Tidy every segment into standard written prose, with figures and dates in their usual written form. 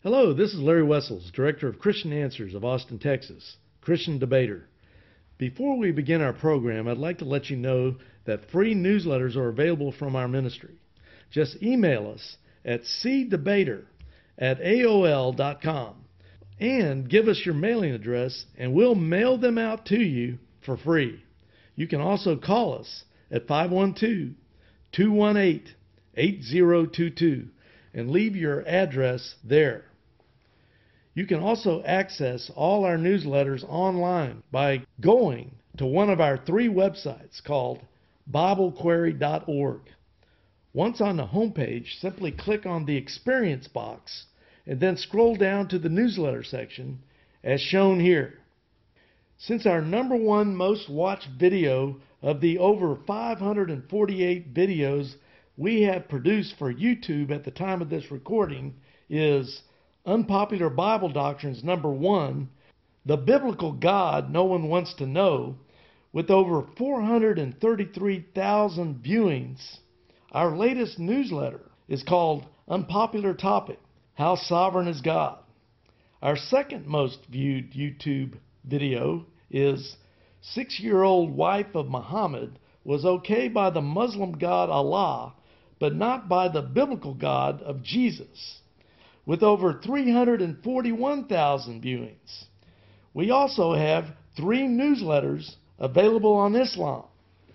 Hello, this is Larry Wessels, Director of Christian Answers of Austin, Texas, Christian debater. Before we begin our program, I'd like to let you know that free newsletters are available from our ministry. Just email us at cdebater@aol.com and give us your mailing address, and we'll mail them out to you for free. You can also call us at 512-218-8022 and leave your address there. You can also access all our newsletters online by going to one of our 3 websites called BibleQuery.org. Once on the homepage, simply click on the Experience box and then scroll down to the newsletter section as shown here. Since our #1 most watched video of the over 548 videos we have produced for YouTube at the time of this recording is Unpopular Bible Doctrines #1, The Biblical God No One Wants to Know, with over 433,000 viewings. Our latest newsletter is called Unpopular Topic, How Sovereign is God. Our second most viewed YouTube video is 6-year-old wife of Muhammad was okay by the Muslim God Allah, but not by the biblical God of Jesus, with over 341,000 viewings. We also have 3 newsletters available on Islam.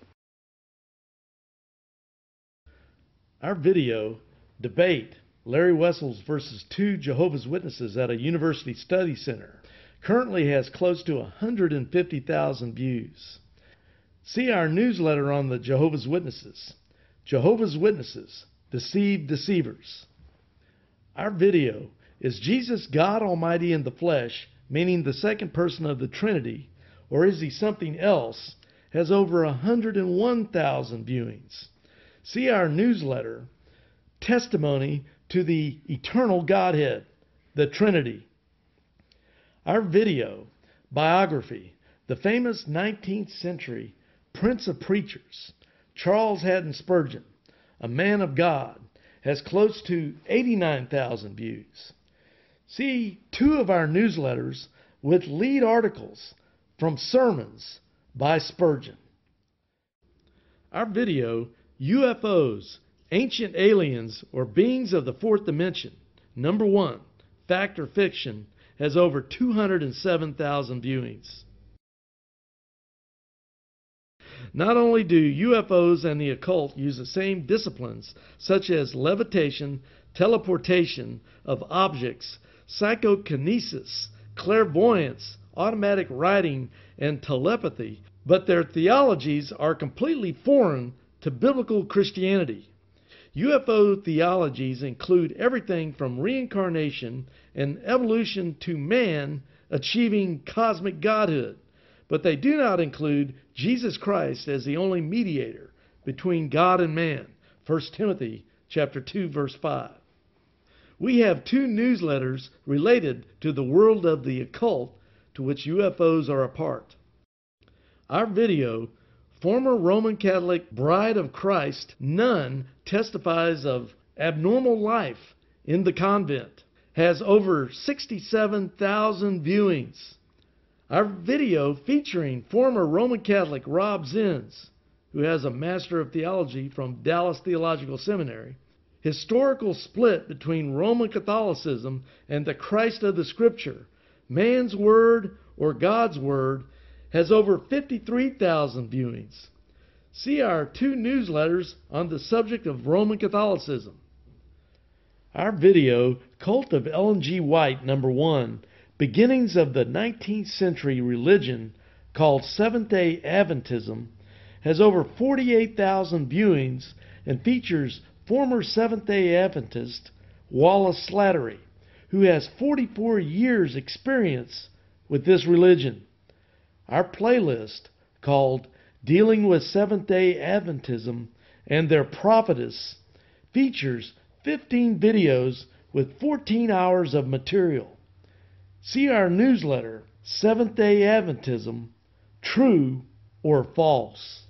Our video, Debate, Larry Wessels versus 2 Jehovah's Witnesses at a University Study Center, currently has close to 150,000 views. See our newsletter on the Jehovah's Witnesses. Jehovah's Witnesses, Deceive Deceivers. Our video, Is Jesus God Almighty in the Flesh, meaning the second person of the Trinity, or is he something else, has over 101,000 viewings. See our newsletter, Testimony to the Eternal Godhead, the Trinity. Our video, Biography, the famous 19th century Prince of Preachers, Charles Haddon Spurgeon, a man of God, has close to 89,000 views. See 2 of our newsletters with lead articles from sermons by Spurgeon. Our video, UFOs, Ancient Aliens or Beings of the Fourth Dimension, #1, Fact or Fiction, has over 207,000 viewings. Not only do UFOs and the occult use the same disciplines such as levitation, teleportation of objects, psychokinesis, clairvoyance, automatic writing, and telepathy, but their theologies are completely foreign to biblical Christianity. UFO theologies include everything from reincarnation and evolution to man achieving cosmic godhood, but they do not include Jesus Christ as the only mediator between God and man. 1 Timothy chapter 2, verse 5. We have 2 newsletters related to the world of the occult to which UFOs are a part. Our video, Former Roman Catholic Bride of Christ Nun Testifies of Abnormal Life in the Convent, has over 67,000 viewings. Our video featuring former Roman Catholic Rob Zins, who has a Master of Theology from Dallas Theological Seminary, Historical Split Between Roman Catholicism and the Christ of the Scripture, Man's Word or God's Word, has over 53,000 viewings. See our 2 newsletters on the subject of Roman Catholicism. Our video, Cult of Ellen G. White, #1, Beginnings of the 19th Century Religion, called Seventh-day Adventism, has over 48,000 viewings and features former Seventh-day Adventist Wallace Slattery, who has 44 years' experience with this religion. Our playlist, called Dealing with Seventh-day Adventism and Their Prophetess, features 15 videos with 14 hours of material. See our newsletter, Seventh-day Adventism, True or False.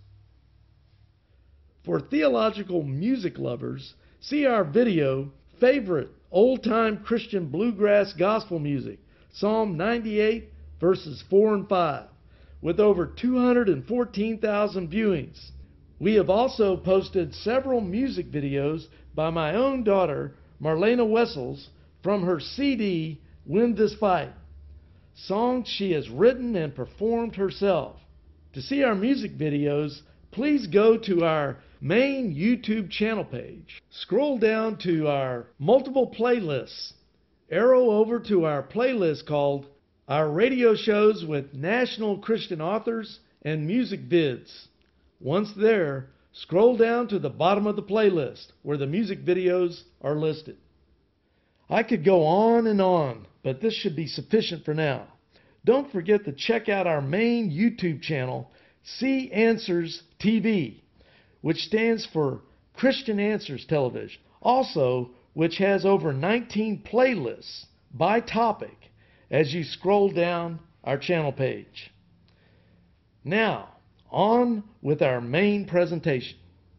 For theological music lovers, see our video, Favorite old-time Christian bluegrass gospel music, Psalm 98, verses 4 and 5, with over 214,000 viewings. We have also posted several music videos by my own daughter, Marlena Wessels, from her CD, Win This Fight, songs she has written and performed herself. To see our music videos, please go to our main YouTube channel page. Scroll down to our multiple playlists. Arrow over to our playlist called Our Radio Shows with National Christian Authors and Music Vids. Once there, scroll down to the bottom of the playlist where the music videos are listed. I could go on, but this should be sufficient for now. Don't forget to check out our main YouTube channel, See Answers TV, which stands for Christian Answers Television. Also, which has over 19 playlists by topic as you scroll down our channel page. Now, on with our main presentation.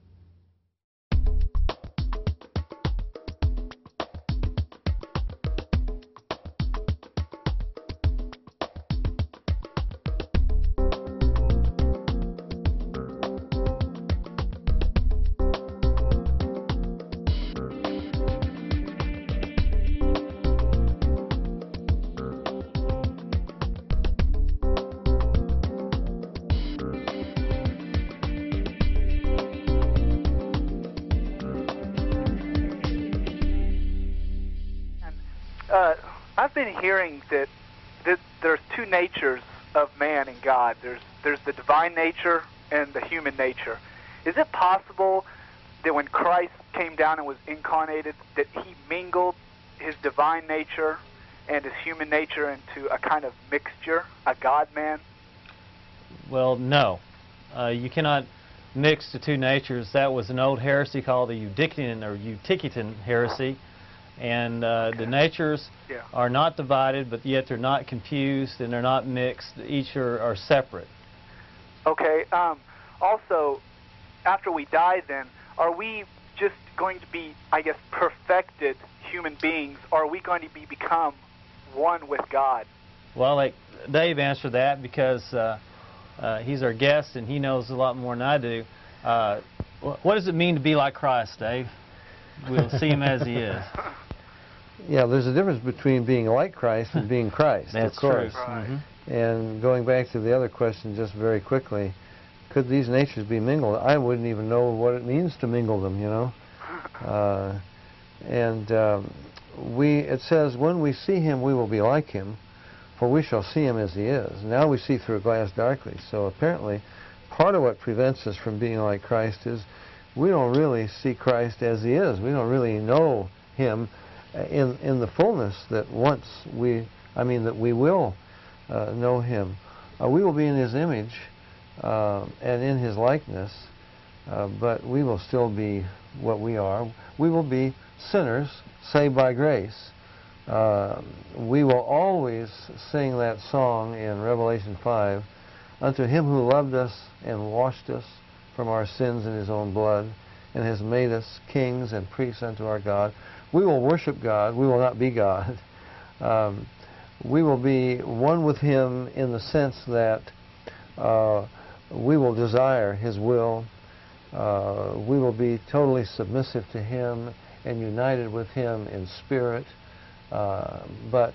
I've been hearing that there's two natures of man and God. There's the divine nature and the human nature. Is it possible that when Christ came down and was incarnated, that he mingled his divine nature and his human nature into a kind of mixture, a God-man? Well, no. You cannot mix the two natures. That was an old heresy called the Eutychian heresy. And the natures are not divided, but yet they're not confused and they're not mixed. Each are separate. Okay. Also, after we die then, are we just going to be, I guess, perfected human beings, or are we going to become one with God? Well, like Dave answered that because he's our guest and he knows a lot more than I do. What does it mean to be like Christ, Dave? We'll see him as he is. Yeah, there's a difference between being like Christ and being Christ. That's of course. true. Right. And going back to the other question just very quickly, could these natures be mingled? I wouldn't even know what it means to mingle them, you know. It says, when we see him, we will be like him, for we shall see him as he is. Now we see through a glass darkly. So apparently, part of what prevents us from being like Christ is we don't really see Christ as he is. We don't really know him in the fullness that that we will know him. We will be in his image and in his likeness, but we will still be what we are. We will be sinners saved by grace. We will always sing that song in Revelation 5, unto him who loved us and washed us from our sins in his own blood, and has made us kings and priests unto our God. We will worship God. We will not be God. We will be one with him in the sense that we will desire his will. We will be totally submissive to him and united with him in spirit, and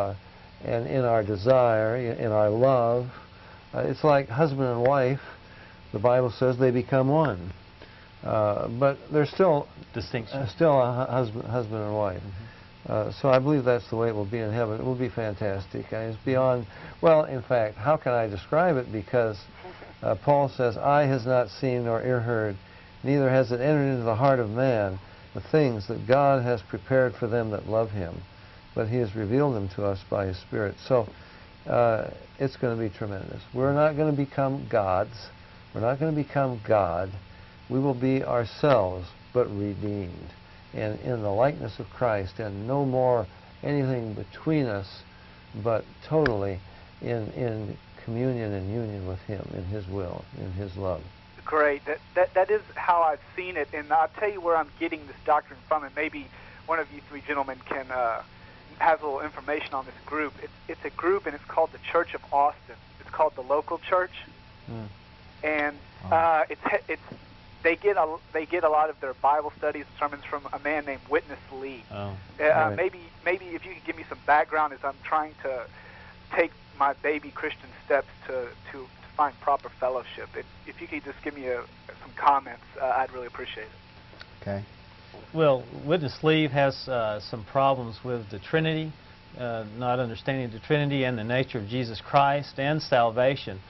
in our desire, in our love. It's like husband and wife. The Bible says they become one. But there's still distinction. Still a husband and wife. So I believe that's the way it will be in heaven. It will be fantastic. And it's beyond, well, in fact, how can I describe it? Because Paul says, eye has not seen nor ear heard, neither has it entered into the heart of man the things that God has prepared for them that love him. But he has revealed them to us by his Spirit. So it's going to be tremendous. We're not going to become gods. We're not going to become God. We will be ourselves, but redeemed, and in the likeness of Christ, and no more anything between us, but totally in communion and union with him, in his will, in his love. Great. That is how I've seen it, and I'll tell you where I'm getting this doctrine from, and maybe one of you three gentlemen can have a little information on this group. It's a group, and it's called the Church of Austin. It's called the Local Church, and they get a lot of their Bible studies and sermons from a man named Witness Lee. Right. Maybe if you could give me some background as I'm trying to take my baby Christian steps to find proper fellowship. If you could just give me some comments, I'd really appreciate it. Okay. Well, Witness Lee has some problems with the Trinity, not understanding the Trinity and the nature of Jesus Christ and salvation.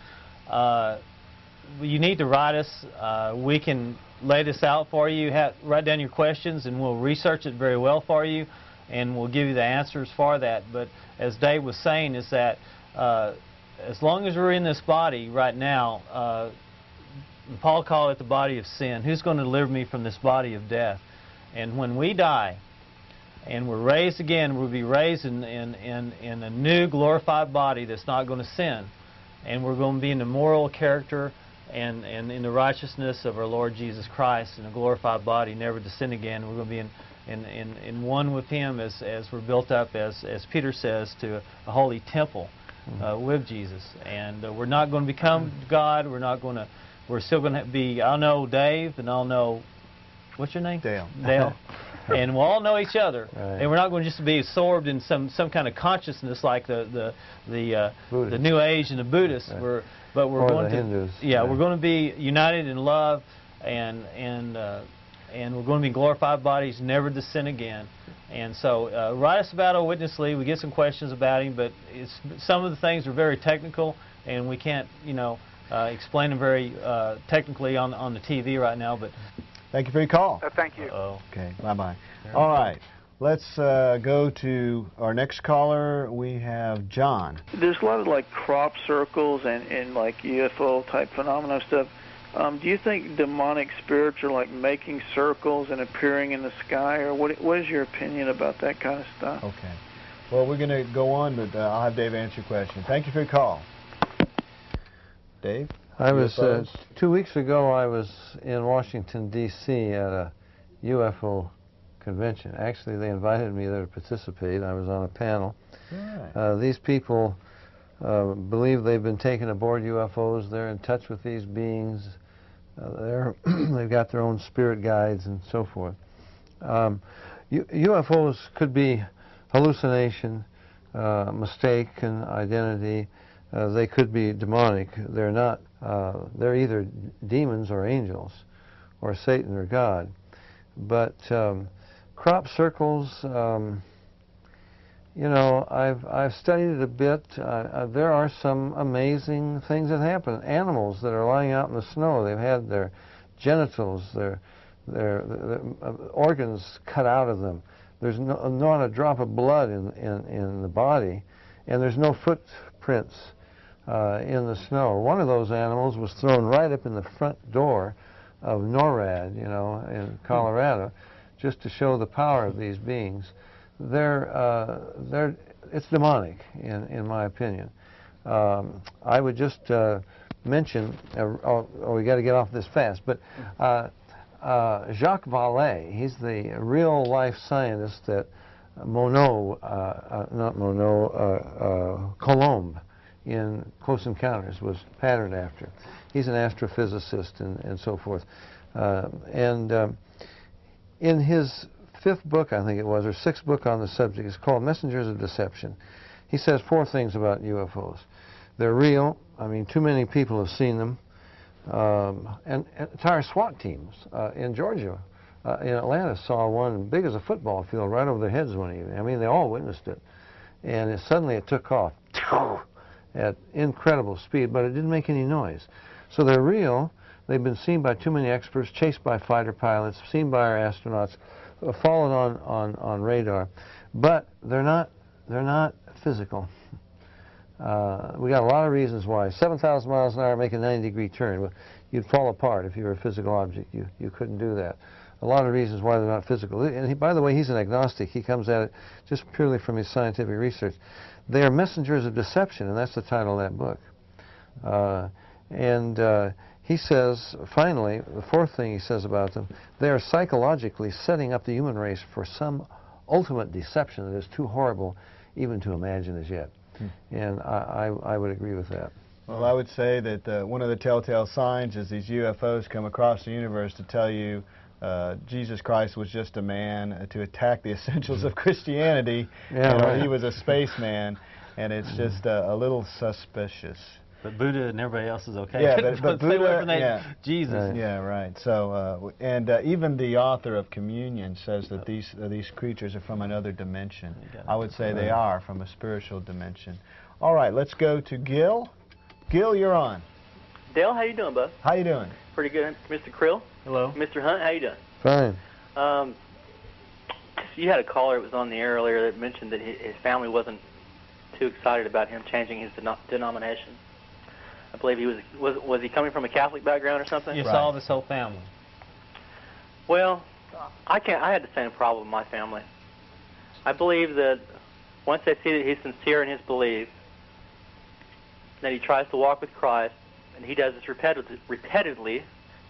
You need to write us. We can lay this out for you. Write down your questions, and we'll research it very well for you, and we'll give you the answers for that. But as Dave was saying, is that as long as we're in this body right now, Paul called it the body of sin. Who's going to deliver me from this body of death? And when we die and we're raised again, we'll be raised in a new glorified body that's not going to sin. And we're going to be in the moral character and in the righteousness of our Lord Jesus Christ in a glorified body, never to sin again. We're going to be in one with Him as we're built up, as Peter says, to a holy temple with Jesus. And we're not going to become God. We're still going to be, I'll know Dave, and I'll know, what's your name? Dale. Dale. And we'll all know each other. Right. And we're not going to just be absorbed in some kind of consciousness like the New Age and the Buddhists. Right. But we're Or going the to Hindus. yeah, we're going to be united in love, and we're going to be glorified bodies, never to sin again. And so write us about Witness Lee. We get some questions about him, but some of the things are very technical, and we can't explain them very technically on the TV right now. But Thank you for your call. Thank you. Okay, bye-bye. All right, let's go to our next caller. We have John. There's a lot of like crop circles and like UFO type phenomena stuff. Do you think demonic spirits are like making circles and appearing in the sky, or what is your opinion about that kind of stuff? Okay. Well, we're going to go on, but I'll have Dave answer your question. Thank you for your call. Dave? I was, UFOs? 2 weeks ago, I was in Washington, D.C. at a UFO convention. Actually, they invited me there to participate. I was on a panel. Right. These people believe they've been taken aboard UFOs. They're in touch with these beings. They've got their own spirit guides and so forth. UFOs could be hallucination, mistaken identity. They could be demonic. They're not. They're either demons or angels, or Satan or God. But crop circles, I've studied it a bit. There are some amazing things that happen. Animals that are lying out in the snow, they've had their genitals, their organs cut out of them. There's not a drop of blood in the body, and there's no footprints in the snow. One of those animals was thrown right up in the front door of NORAD, in Colorado, just to show the power of these beings. It's demonic, in my opinion. I would just mention, we got to get off this fast, but Jacques Vallée, he's the real-life scientist that Colomb in Close Encounters was patterned after. He's an astrophysicist and so forth. In his 5th book, I think it was, or 6th book on the subject, it's called Messengers of Deception. He says 4 things about UFOs. They're real. I mean, too many people have seen them. And entire SWAT teams in Georgia, in Atlanta, saw one big as a football field right over their heads one evening. I mean, they all witnessed it. And suddenly it took off at incredible speed, but it didn't make any noise. So they're real. They've been seen by too many experts, chased by fighter pilots, seen by our astronauts, fallen on radar. But they're not physical. We got a lot of reasons why. 7,000 miles an hour, make a 90-degree turn. You'd fall apart if you were a physical object. You couldn't do that. A lot of reasons why they're not physical. And by the way, he's an agnostic. He comes at it just purely from his scientific research. They are messengers of deception, and that's the title of that book. He says, finally, the 4th thing he says about them, they are psychologically setting up the human race for some ultimate deception that is too horrible even to imagine as yet. And I would agree with that. Well, I would say that one of the telltale signs is these UFOs come across the universe to tell you Jesus Christ was just a man to attack the essentials of Christianity. Yeah, right. He was a spaceman, and it's just a little suspicious. But Buddha and everybody else is okay. Yeah, but Stay away Buddha, from that yeah. Jesus. Right. Yeah, right. So, and even the author of Communion says that these creatures are from another dimension. I would say they are from a spiritual dimension. All right, let's go to Gil. Gil, you're on. Dale, how you doing, bud? How you doing? Pretty good. Mr. Krill? Hello. Mr. Hunt, how you doing? Fine. You had a caller that was on the air earlier that mentioned that his family wasn't too excited about him changing his denomination. I believe he was he coming from a Catholic background or something? You saw this whole family. Well, I had the same problem with my family. I believe that once they see that he's sincere in his belief, that he tries to walk with Christ, and he does this repetitively,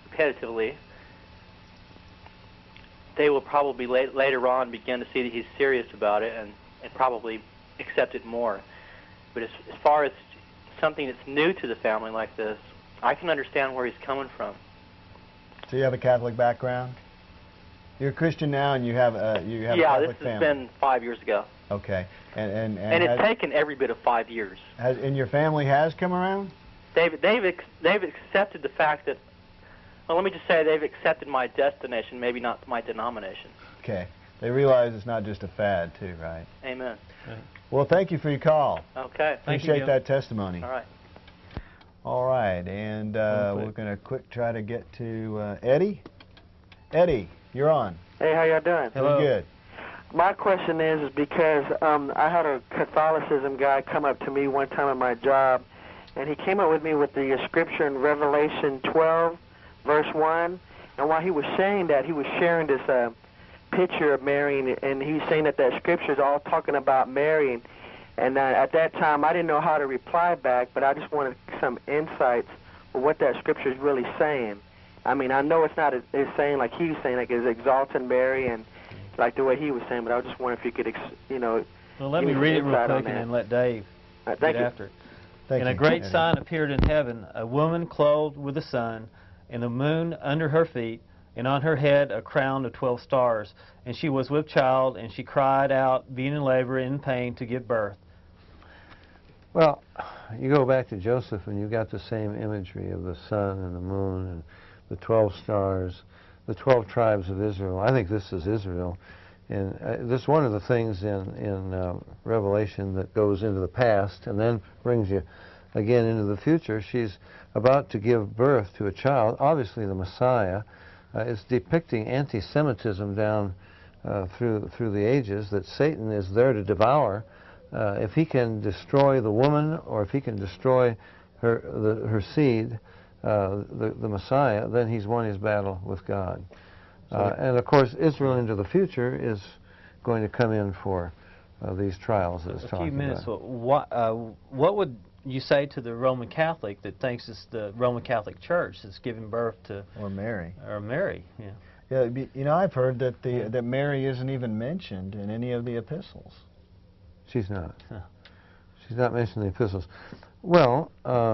they will probably later on begin to see that he's serious about it and probably accept it more. But as far as something that's new to the family like this, I can understand where he's coming from. So you have a Catholic background? You're a Christian now, and you have a Yeah, Catholic this has family. been 5 years ago. Okay, and it's taken every bit of 5 years. and your family has come around? They've accepted the fact that, well, let me just say they've accepted my destination, maybe not my denomination. Okay, they realize it's not just a fad, too, right? Amen. Well, thank you for your call. Okay. Appreciate that testimony. All right. All right, and we're going to try to get to Eddie. Eddie, you're on. Hey, how y'all doing? Hello. Good. My question is because I had a Catholicism guy come up to me one time at my job, and he came up with me with the scripture in Revelation 12, verse 1, and while he was saying that, he was sharing this picture of Mary, and he was saying that scripture is all talking about Mary, and at that time I didn't know how to reply back, but I just wanted some insights of what that scripture is really saying. I mean, I know it's not it's saying like he was saying, like it's exalting Mary and like the way he was saying, but I was just wondering if you could, Well, let me read it real quick and then let Dave get after it. And a great sign appeared in heaven, a woman clothed with the sun, and the moon under her feet, and on her head a crown of 12 stars. And she was with child, and she cried out, being in labor and in pain, to give birth. Well, you go back to Joseph, and you got the same imagery of the sun and the moon and the 12 stars, the 12 tribes of Israel. I think this is Israel. And this is one of the things in Revelation that goes into the past and then brings you again into the future. She's about to give birth to a child, obviously the Messiah. It's depicting anti-Semitism down through the ages, that Satan is there to devour. If he can destroy the woman, or if he can destroy her seed, the Messiah, then he's won his battle with God. And of course, Israel into the future is going to come in for these trials that it's talking about. A few minutes. What would you say to the Roman Catholic that thinks it's the Roman Catholic Church that's giving birth to... Or Mary. Or Mary, yeah. Yeah, you know, I've heard that that Mary isn't even mentioned in any of the epistles. She's not. Huh. She's not mentioned in the epistles. Well,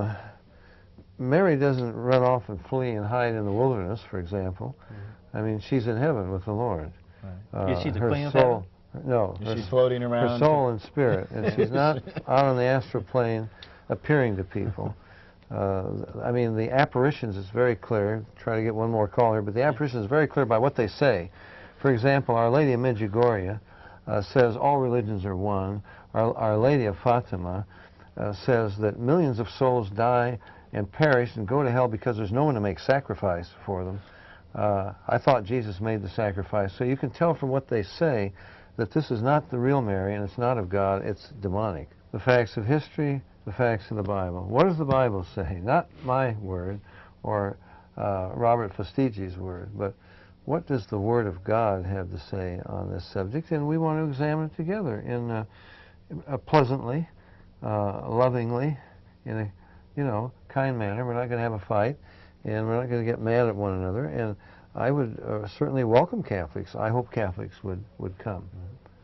Mary doesn't run off and flee and hide in the wilderness, for example. I mean, she's in heaven with the Lord. Right. Is she the queen of heaven? heaven? No. She's floating around. Her soul and spirit. And she's not out on the astral plane appearing to people. I mean, the apparitions is very clear. Try to get one more call here, but the apparition is very clear by what they say. For example, Our Lady of Medjugorje says all religions are one. Our Lady of Fatima says that millions of souls die and perish and go to hell because there's no one to make sacrifice for them. I thought Jesus made the sacrifice. So you can tell from what they say that this is not the real Mary, and it's not of God, it's demonic. The facts of history, the facts of the Bible. What does the Bible say? Not my word or Robert Fastigi's word, but what does the Word of God have to say on this subject? And we want to examine it together in pleasantly, lovingly, in a kind manner. We're not going to have a fight, and we're not going to get mad at one another. And I would certainly welcome Catholics. I hope Catholics would come.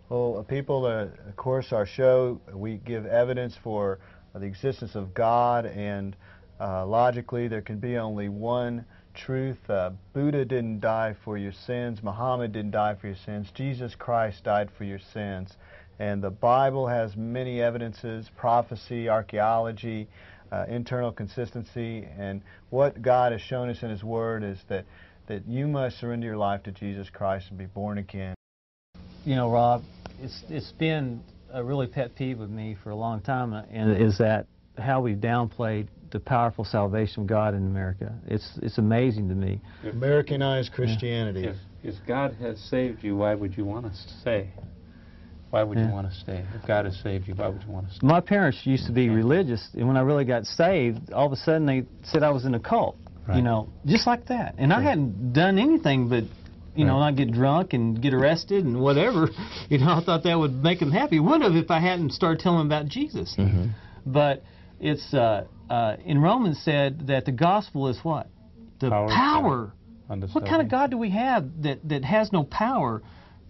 Well, people, of course, our show, we give evidence for the existence of God, and logically there can be only one truth. Buddha didn't die for your sins. Muhammad didn't die for your sins. Jesus Christ died for your sins. And the Bible has many evidences, prophecy, archaeology, internal consistency, and what God has shown us in His Word is that you must surrender your life to Jesus Christ and be born again. You know, Rob, it's been a really pet peeve with me for a long time, and is that how we've downplayed the powerful salvation of God in America. It's amazing to me. Americanized Christianity. If God has saved you, why would you want to stay? Why would you want to stay? If God has saved you, why would you want to stay? My parents used to be religious, and when I really got saved, all of a sudden they said I was in a cult. Right. You know, just like that. And I hadn't done anything but, you know, not get drunk and get arrested and whatever. You know, I thought that would make them happy. It would have if I hadn't started telling them about Jesus. But it's, in Romans said that the gospel is what? The power. What kind of God do we have that has no power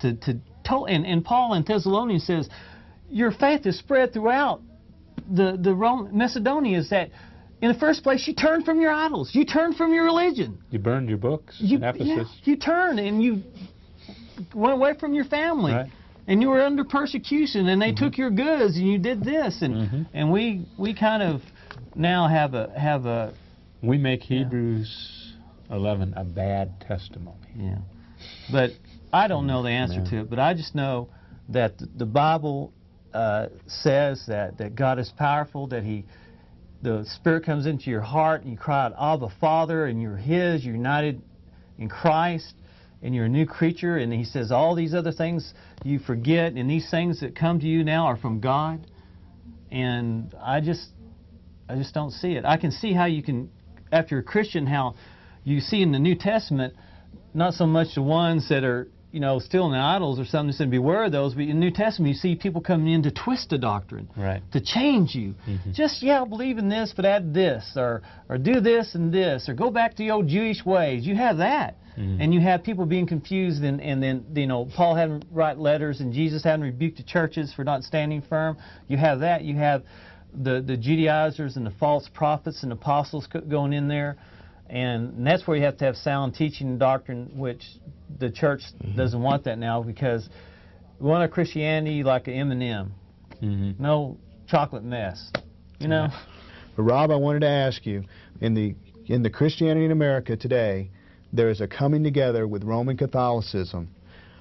and Paul in Thessalonians says, your faith is spread throughout the Macedonia. Is that in the first place you turn from your idols, you turn from your religion, you burned your books in Ephesus. Yeah, you turn and you went away from your family, and you were under persecution, and they took your goods, and you did this, and we kind of now have a we make Hebrews 11 a bad testimony. Yeah, but I don't know the answer to it, but I just know that the Bible says that God is powerful, that the Spirit comes into your heart, and you cry out, Abba, Father, and you're His, you're united in Christ, and you're a new creature, and He says all these other things you forget, and these things that come to you now are from God, and I just don't see it. I can see how you can, after you're a Christian, how you see in the New Testament, not so much the ones that are, you know, still in the idols or something, said beware of those, but in the New Testament you see people coming in to twist the doctrine, to change you. Just, believe in this, but add this, or do this and this, or go back to the old Jewish ways. You have that. And you have people being confused, and then, you know, Paul hadn't write letters, and Jesus hadn't rebuked the churches for not standing firm. You have that. You have the Judaizers and the false prophets and apostles going in there. And that's where you have to have sound teaching and doctrine, which the church doesn't want that now, because we want a Christianity like an M&M. No chocolate mess, you know. But Rob, I wanted to ask you, in the Christianity in America today, there is a coming together with Roman Catholicism.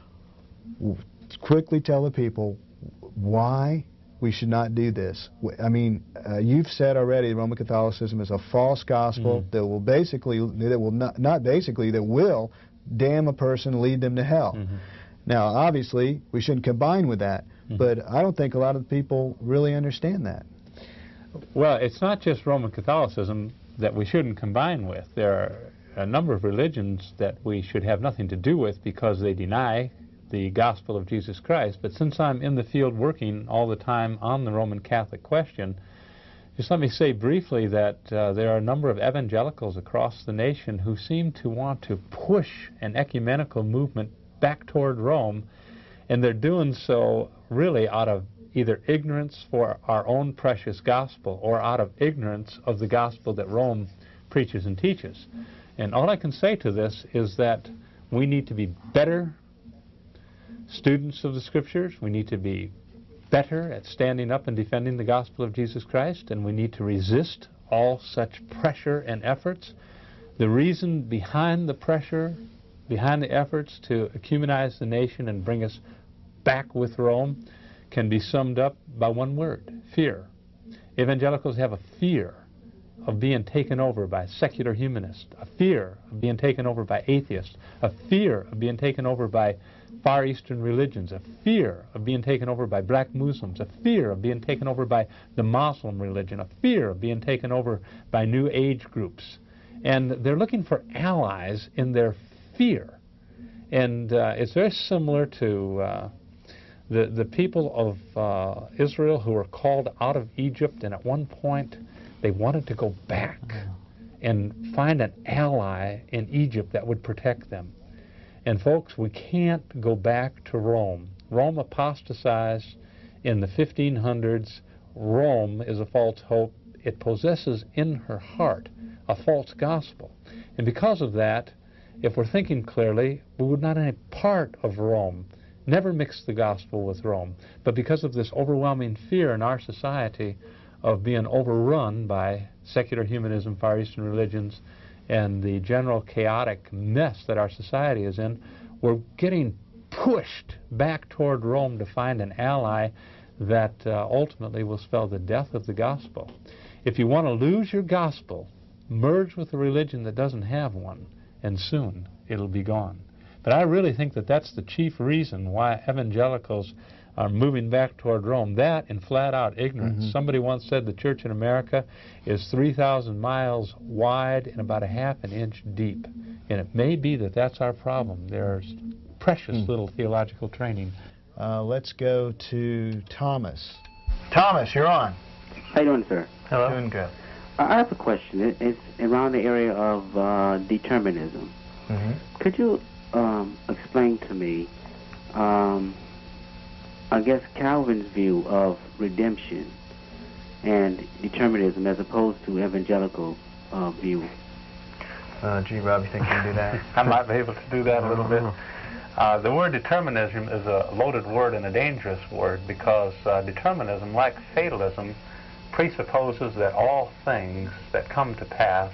Quickly tell the people why we should not do this. I mean, you've said already Roman Catholicism is a false gospel that will that will damn a person, lead them to hell. Now, obviously, we shouldn't combine with that, but I don't think a lot of people really understand that. Well, it's not just Roman Catholicism that we shouldn't combine with. There are a number of religions that we should have nothing to do with because they deny the gospel of Jesus Christ. But since I'm in the field working all the time on the Roman Catholic question, just let me say briefly that there are a number of evangelicals across the nation who seem to want to push an ecumenical movement back toward Rome, and they're doing so really out of either ignorance for our own precious gospel or out of ignorance of the gospel that Rome preaches and teaches. And all I can say to this is that we need to be better students of the Scriptures. We need to be better at standing up and defending the gospel of Jesus Christ, and we need to resist all such pressure and efforts. The reason behind the pressure, behind the efforts to ecumenize the nation and bring us back with Rome can be summed up by one word: fear. Evangelicals have a fear of being taken over by secular humanists, a fear of being taken over by atheists, a fear of being taken over by Far Eastern religions, a fear of being taken over by black Muslims, a fear of being taken over by the Muslim religion, a fear of being taken over by New Age groups. And they're looking for allies in their fear. And it's very similar to the people of Israel who were called out of Egypt, and at one point they wanted to go back and find an ally in Egypt that would protect them. And folks, we can't go back to Rome. Rome apostatized in the 1500s. Rome is a false hope. It possesses in her heart a false gospel. And because of that, if we're thinking clearly, we would not have part of Rome, never mix the gospel with Rome. But because of this overwhelming fear in our society of being overrun by secular humanism, Far Eastern religions, and the general chaotic mess that our society is in, we're getting pushed back toward Rome to find an ally that ultimately will spell the death of the gospel. If you want to lose your gospel, merge with a religion that doesn't have one, and soon it'll be gone. But I really think that that's the chief reason why evangelicals are moving back toward Rome. That and flat-out ignorance. Somebody once said the church in America is 3,000 miles wide and about a half an inch deep. And it may be that that's our problem. There's precious little theological training. Let's go to Thomas. Thomas, you're on. How you doing, sir? Hello. Doing good. I have a question. It's around the area of determinism. Could you explain to me, I guess, Calvin's view of redemption and determinism as opposed to evangelical view? Gee, Rob, you think you can do that? I might be able to do that a little bit. The word determinism is a loaded word and a dangerous word because determinism, like fatalism, presupposes that all things that come to pass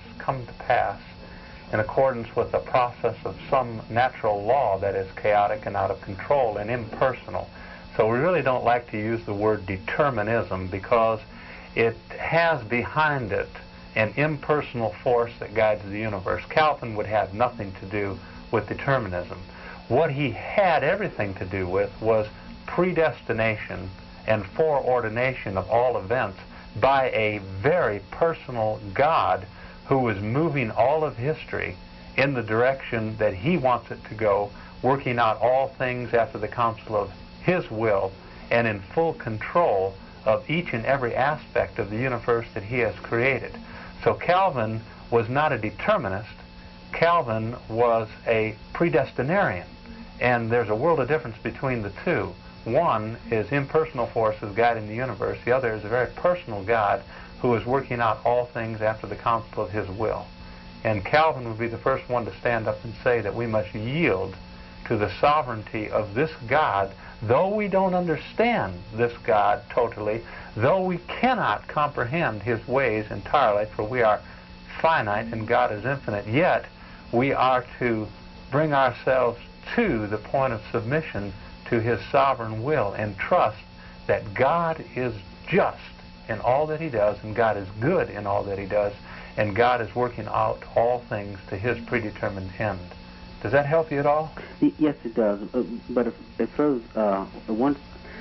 in accordance with the process of some natural law that is chaotic and out of control and impersonal. So we really don't like to use the word determinism because it has behind it an impersonal force that guides the universe. Calvin would have nothing to do with determinism. What he had everything to do with was predestination and foreordination of all events by a very personal God who was moving all of history in the direction that he wants it to go, working out all things after the counsel of his will and in full control of each and every aspect of the universe that he has created. So Calvin was not a determinist. Calvin was a predestinarian. And there's a world of difference between the two. One is impersonal forces guiding the universe. The other is a very personal God who is working out all things after the counsel of his will. And Calvin would be the first one to stand up and say that we must yield to the sovereignty of this God, though we don't understand this God totally, though we cannot comprehend his ways entirely, for we are finite and God is infinite, yet we are to bring ourselves to the point of submission to his sovereign will and trust that God is just in all that he does and God is good in all that he does and God is working out all things to his predetermined end. Does that help you at all? Yes, it does. But if first wants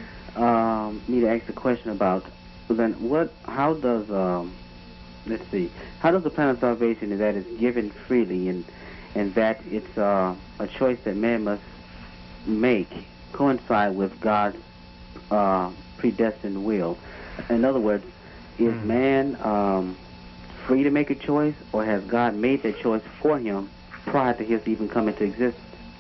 me to ask a question about then how does let's see, how does the plan of salvation that is given freely and that it's a choice that man must make coincide with God's predestined will? In other words, is man free to make a choice, or has God made that choice for him prior to his even coming to existence?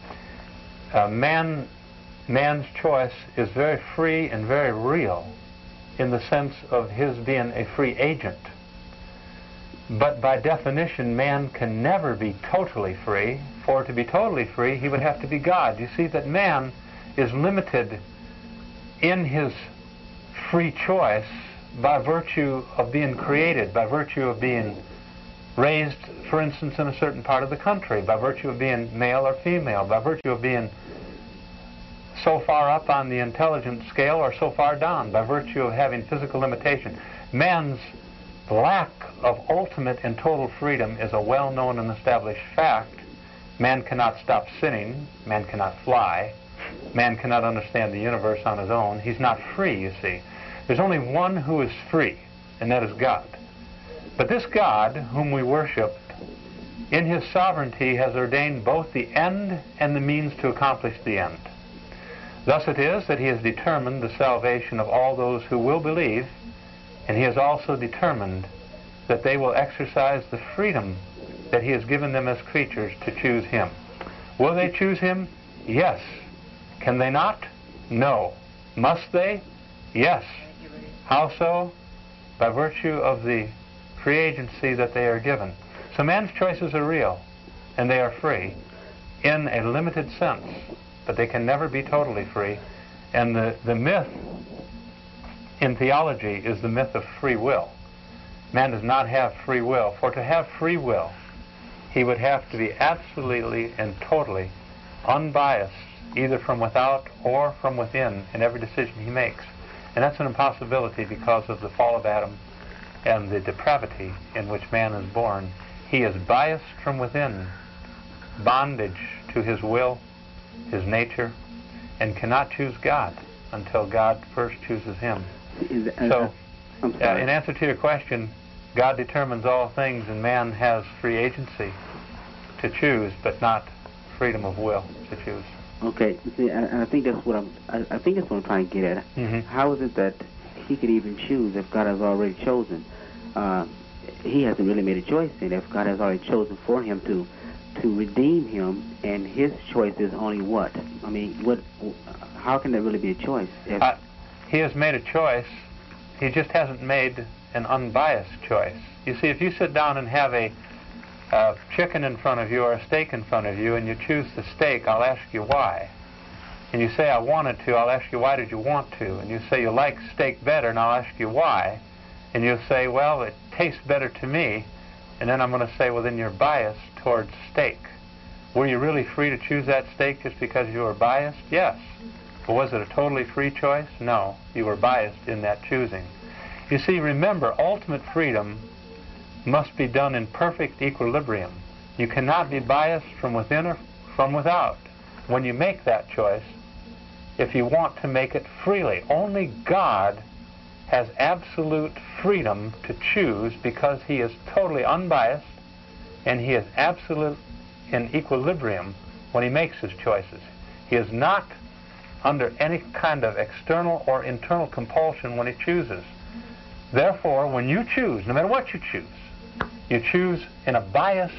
Man's choice is very free and very real in the sense of his being a free agent. But by definition, man can never be totally free. For to be totally free, he would have to be God. You see that man is limited in his free choice by virtue of being created, by virtue of being raised, for instance, in a certain part of the country, by virtue of being male or female, by virtue of being so far up on the intelligence scale or so far down, by virtue of having physical limitation. Man's lack of ultimate and total freedom is a well-known and established fact. Man cannot stop sinning. Man cannot fly. Man cannot understand the universe on his own. He's not free, you see. There's only one who is free, and that is God. But this God, whom we worship, in his sovereignty has ordained both the end and the means to accomplish the end. Thus it is that he has determined the salvation of all those who will believe, and he has also determined that they will exercise the freedom that he has given them as creatures to choose him. Will they choose him? Yes. Can they not? No. Must they? Yes. How so? By virtue of the free agency that they are given. So man's choices are real, and they are free in a limited sense, but they can never be totally free. And the myth in theology is the myth of free will. Man does not have free will. For to have free will, he would have to be absolutely and totally unbiased, either from without or from within, in every decision he makes. And that's an impossibility because of the fall of Adam and the depravity in which man is born. He is biased from within, bondage to his will, his nature, and cannot choose God until God first chooses him. So, in answer to your question, God determines all things, and man has free agency to choose, but not freedom of will to choose. Okay, see, I think that's what I think that's what I'm trying to get at. How is it that he could even choose if God has already chosen? He hasn't really made a choice, and if God has already chosen for him to redeem him, and his choice is only what? I mean, how can there really be a choice? He has made a choice. He just hasn't made an unbiased choice. You see, if you sit down and have a chicken in front of you or a steak in front of you, and you choose the steak, I'll ask you why. And you say, I wanted to, I'll ask you, why did you want to? And you say, you like steak better, and I'll ask you why. And you'll say, well, it tastes better to me. And then I'm going to say, well, then you're biased towards steak. Were you really free to choose that steak just because you were biased? Yes. But was it a totally free choice? No. You were biased in that choosing. You see, remember, ultimate freedom must be done in perfect equilibrium. You cannot be biased from within or from without. When you make that choice, if you want to make it freely, only God has absolute freedom to choose because he is totally unbiased and he is absolute in equilibrium when he makes his choices. He is not under any kind of external or internal compulsion when he chooses. Therefore, when you choose, no matter what you choose in a biased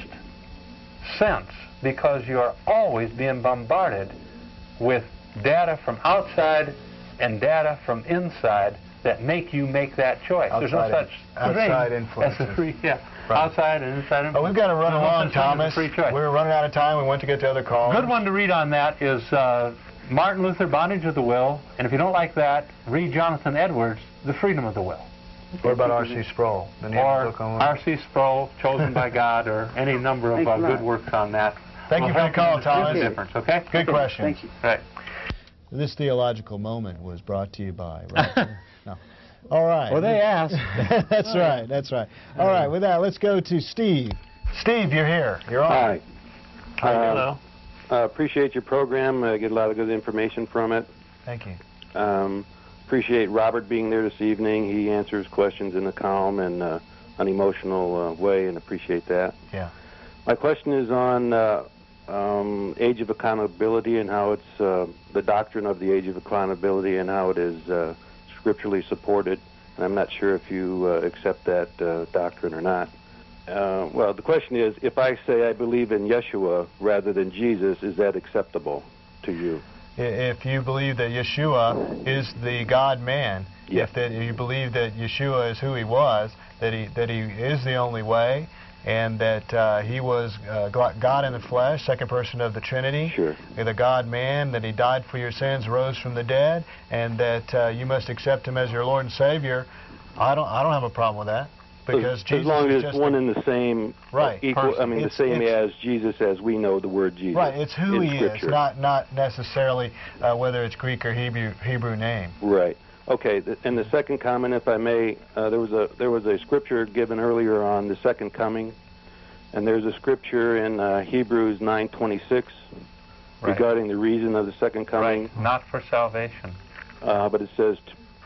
sense because you are always being bombarded with data from outside and data from inside that make you make that choice. There's no such outside influence. Outside and inside influence. Oh, we've got to run along, Thomas. We're running out of time. We want to get to other calls. Good one to read on that is Martin Luther, Bondage of the Will. And if you don't like that, read Jonathan Edwards, The Freedom of the Will. What about R.C. Sproul? Or R.C. Sproul, Chosen by God, or any number of good works on that. Thank you for the call, Thomas. Okay? Good question. Thank you. Right. This theological moment was brought to you by Roger. No. All right. Well, they asked. That's right. That's right. All right. With that, let's go to Steve. Steve, you're here. You're on. Hi. Hello. Appreciate your program. Get a lot of good information from it. Thank you. Appreciate Robert being there this evening. He answers questions in a calm and unemotional way, and appreciate that. Yeah. My question is on age of accountability and how it's the doctrine of the age of accountability and how it is scripturally supported. And I'm not sure if you accept that doctrine or not. Well, the question is, if I say I believe in Yeshua rather than Jesus, is that acceptable to you? If you believe that Yeshua is the God-man, yes. If that you believe that Yeshua is who he was, that he is the only way, and that he was God in the flesh, second person of the Trinity, sure. The God-man, that he died for your sins, rose from the dead, and that you must accept him as your Lord and Savior, I don't have a problem with that. Because Jesus as long as it's one and the same, right? Equal, I mean, the same as Jesus, as we know the word Jesus. Right. It's who he Scripture. is, not necessarily whether it's Greek or Hebrew name. Right. Okay. And the second comment, if I may, there was a scripture given earlier on the second coming, and there's a scripture in Hebrews 9:26 regarding the reason of the second coming. Right. Not for salvation. But it says.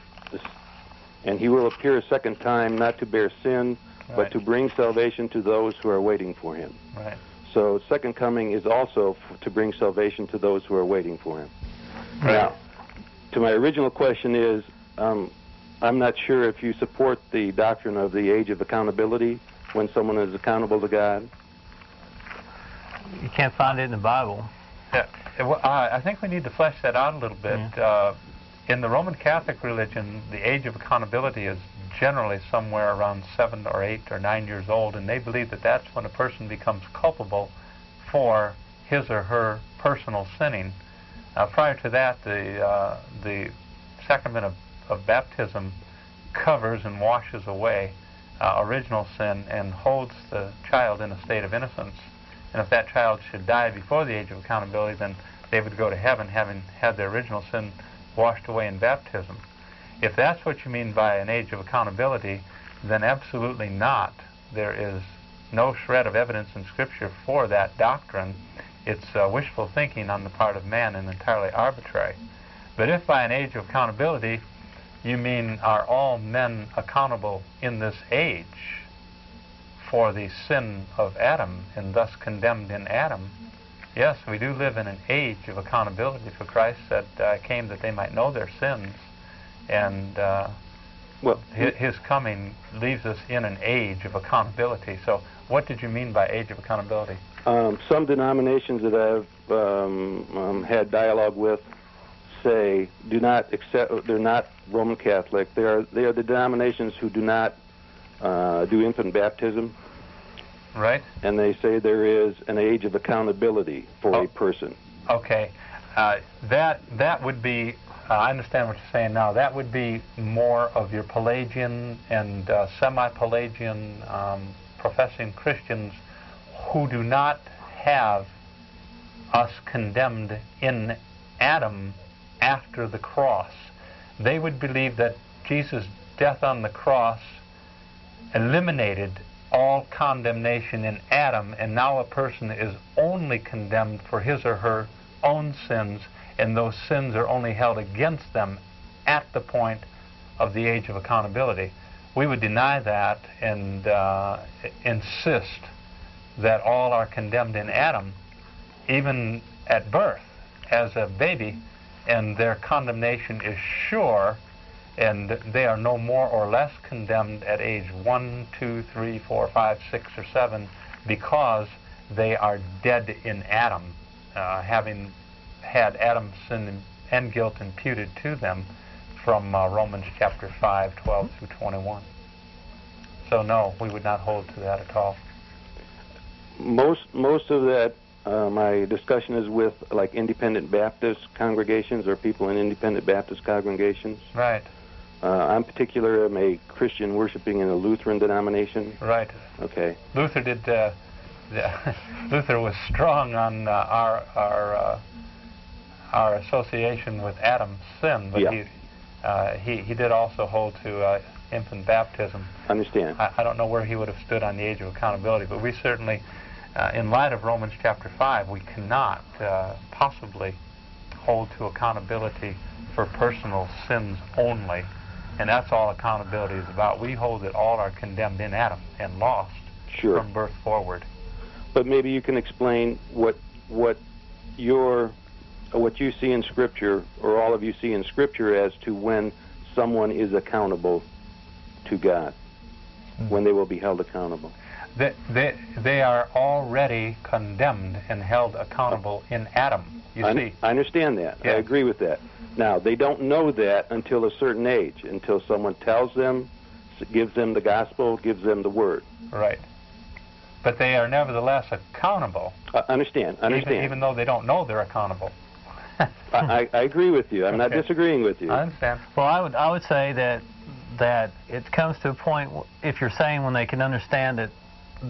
And he will appear a second time, not to bear sin, but to bring salvation to those who are waiting for him. Right. So second coming is also to bring salvation to those who are waiting for him. Right. Now, to my original question is, I'm not sure if you support the doctrine of the age of accountability when someone is accountable to God. You can't find it in the Bible. Well, I think we need to flesh that out a little bit. Yeah. In the Roman Catholic religion, the age of accountability is generally somewhere around 7 or 8 or 9 years old, and they believe that that's when a person becomes culpable for his or her personal sinning. Prior to that, the sacrament of baptism covers and washes away original sin and holds the child in a state of innocence. And if that child should die before the age of accountability, then they would go to heaven having had their original sin washed away in baptism. If that's what you mean by an age of accountability, then absolutely not. There is no shred of evidence in Scripture for that doctrine. It's wishful thinking on the part of man and entirely arbitrary. But if by an age of accountability you mean are all men accountable in this age for the sin of Adam and thus condemned in Adam, yes, we do live in an age of accountability, for Christ said, I came that they might know their sins, and his coming leaves us in an age of accountability. So what did you mean by age of accountability? Some denominations that I've had dialogue with say do not accept, they're not Roman Catholic. They are the denominations who do not do infant baptism. Right. And they say there is an age of accountability for a person. Okay. That would be, I understand what you're saying now, that would be more of your Pelagian and semi-Pelagian professing Christians who do not have us condemned in Adam after the cross. They would believe that Jesus' death on the cross eliminated all condemnation in Adam, and now a person is only condemned for his or her own sins, and those sins are only held against them at the point of the age of accountability. We would deny that and insist that all are condemned in Adam, even at birth as a baby, and their condemnation is sure, and they are no more or less condemned at age 1, 2, 3, 4, 5, 6, or 7 because they are dead in Adam, having had Adam's sin and guilt imputed to them from Romans chapter 5, 12 through 21. So no, we would not hold to that at all. Most of that, my discussion is with like independent Baptist congregations or people in independent Baptist congregations. Right. I'm particular, I'm a Christian worshiping in a Lutheran denomination. Right. Okay. Luther did. Luther was strong on our association with Adam's sin, but yeah. he did also hold to infant baptism. Understand. I don't know where he would have stood on the age of accountability, but we certainly, in light of Romans chapter 5, we cannot possibly hold to accountability for personal sins only. And that's all accountability is about. We hold that all are condemned in Adam and lost from birth forward. But maybe you can explain what you see in Scripture, or all of you see in Scripture, as to when someone is accountable to God, when they will be held accountable. They are already condemned and held accountable in Adam, you see. I understand that. Yes. I agree with that. Now, they don't know that until a certain age, until someone tells them, gives them the gospel, gives them the word. Right. But they are nevertheless accountable. Understand. Even though they don't know they're accountable. I agree with you. I'm not disagreeing with you. I understand. Well, I would say that it comes to a point, if you're saying when they can understand that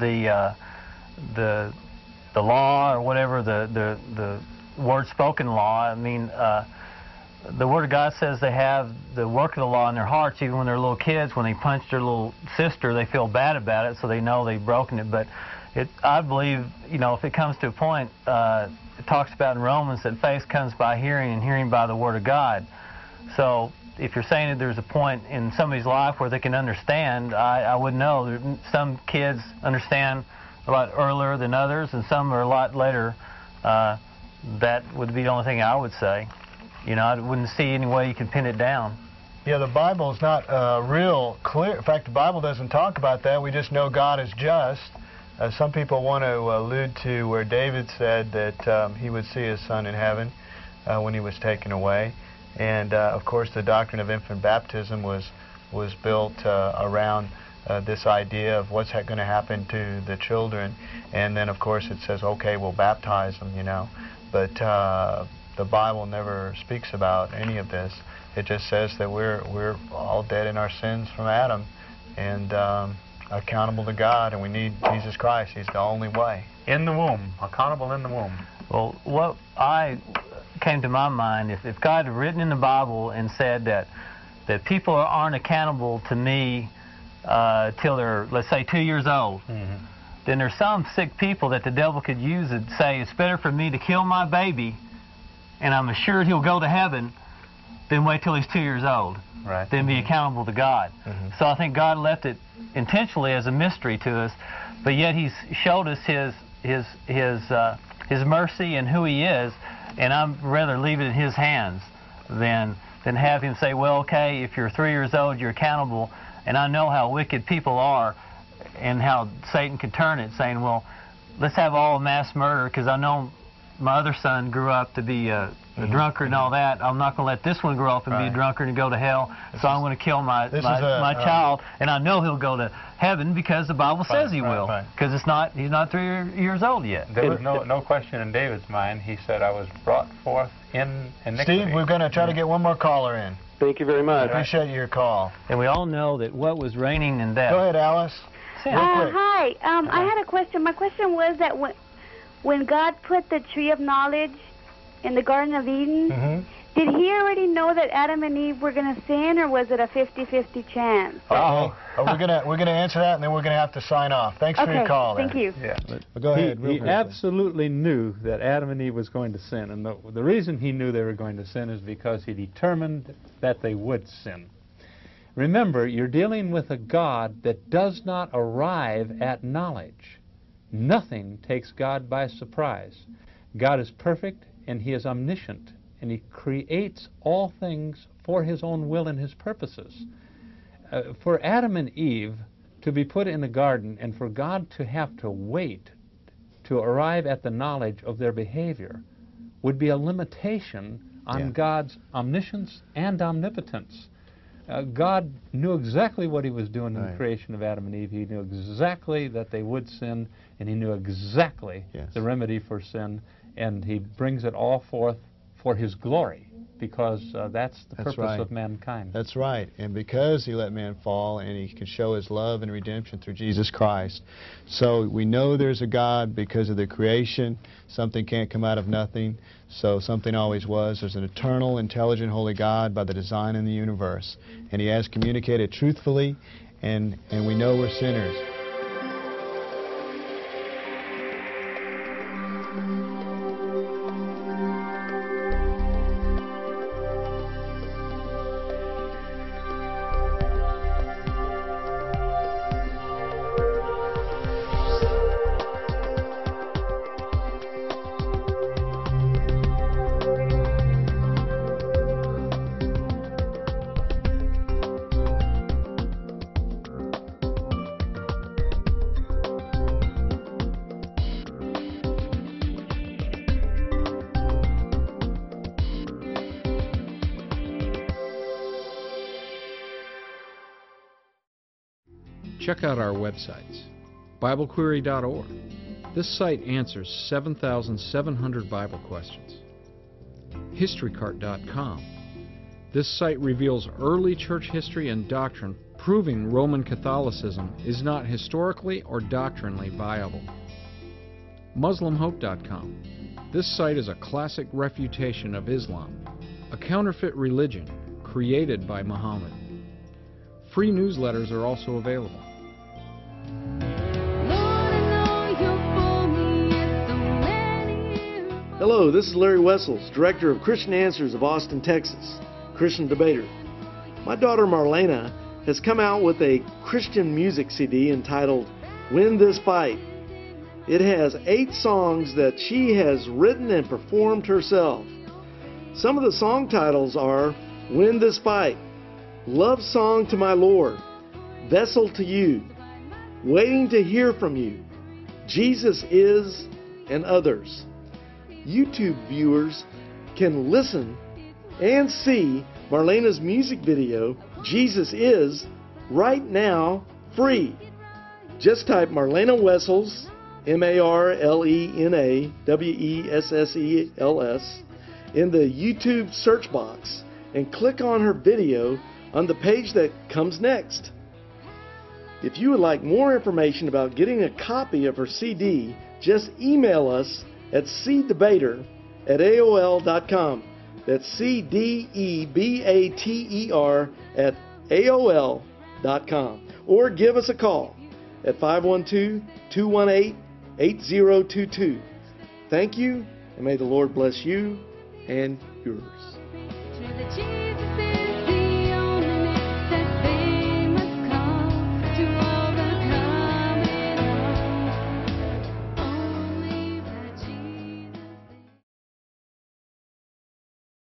the law or whatever, the word spoken law, I mean, the Word of God says they have the work of the law in their hearts. Even when they're little kids, when they punch their little sister, they feel bad about it, so they know they've broken it. But I believe, if it comes to a point, it talks about in Romans that faith comes by hearing and hearing by the Word of God. So if you're saying that there's a point in somebody's life where they can understand, I would know. Some kids understand a lot earlier than others, and some are a lot later. That would be the only thing I would say. I wouldn't see any way you could pin it down. Yeah, the Bible is not real clear. In fact, the Bible doesn't talk about that. We just know God is just. Some people want to allude to where David said that he would see his son in heaven when he was taken away. And of course the doctrine of infant baptism was built around this idea of what's going to happen to the children. And then of course it says, okay, we'll baptize them, you know. But the Bible never speaks about any of this. It just says that we're all dead in our sins from Adam and accountable to God, and we need Jesus Christ. He's the only way. In the womb, accountable in the womb. Well, what came to my mind, if God had written in the Bible and said that people aren't accountable to me till they're, let's say, 2 years old, then there's some sick people that the devil could use and say, it's better for me to kill my baby, and I'm assured he'll go to heaven, than wait till he's 2 years old, then be accountable to God. So I think God left it intentionally as a mystery to us, but yet He's showed us His mercy and who He is, and I'd rather leave it in His hands than have Him say, well, okay, if you're 3 years old, you're accountable, and I know how wicked people are and how Satan can turn it, saying, well, let's have all mass murder, because I know my other son grew up to be a drunkard and all that. I'm not going to let this one grow up and be a drunkard and go to hell, so I'm going to kill my child, and I know he'll go to heaven because the Bible says he will, because he's not 3 years old yet. There was no question in David's mind. He said, I was brought forth in iniquity. Steve, we're going to try to get one more caller in. Thank you very much. I appreciate your call. And we all know that what was reigning in death. Go ahead, Alice. Hi. I had a question. My question was that when God put the tree of knowledge in the Garden of Eden, did He already know that Adam and Eve were going to sin, or was it a 50-50 chance? We're gonna answer that, and then we're gonna have to sign off. Thanks for your call. Thank you. Yeah. Go ahead. He absolutely knew that Adam and Eve was going to sin, and the reason he knew they were going to sin is because he determined that they would sin. Remember, you're dealing with a God that does not arrive at knowledge. Nothing takes God by surprise. God is perfect, and He is omniscient, and He creates all things for His own will and His purposes. For Adam and Eve to be put in the garden and for God to have to wait to arrive at the knowledge of their behavior would be a limitation on God's omniscience and omnipotence. God knew exactly what He was doing in the creation of Adam and Eve. He knew exactly that they would sin, and He knew exactly the remedy for sin, and He brings it all forth for His glory, because that's the purpose of mankind. That's right. And because He let man fall, and He can show His love and redemption through Jesus Christ. So we know there's a God because of the creation. Something can't come out of nothing. So something always was. There's an eternal, intelligent, holy God by the design in the universe. And He has communicated truthfully, and we know we're sinners. Check out our websites. BibleQuery.org. This site answers 7,700 Bible questions. HistoryCart.com. This site reveals early church history and doctrine, proving Roman Catholicism is not historically or doctrinally viable. MuslimHope.com. This site is a classic refutation of Islam, a counterfeit religion created by Muhammad. Free newsletters are also available. Hello, this is Larry Wessels, Director of Christian Answers of Austin, Texas, Christian debater. My daughter Marlena has come out with a Christian music CD entitled Win This Fight. It has 8 songs that she has written and performed herself. Some of the song titles are Win This Fight, Love Song to My Lord, Vessel to You, Waiting to Hear from You, Jesus Is, and others. YouTube viewers can listen and see Marlena's music video, Jesus Is, right now, free. Just type Marlena Wessels, MarlenaWessels, in the YouTube search box and click on her video on the page that comes next. If you would like more information about getting a copy of her CD, just email us at cdebater@aol.com. That's CDEBATER@AOL.com. Or give us a call at 512-218-8022. Thank you, and may the Lord bless you and yours.